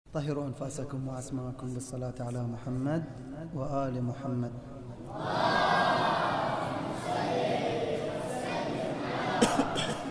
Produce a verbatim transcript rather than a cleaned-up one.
طهروا أنفاسكم وأسماءكم بالصلاة على محمد وآل محمد. اللهم صل وسلم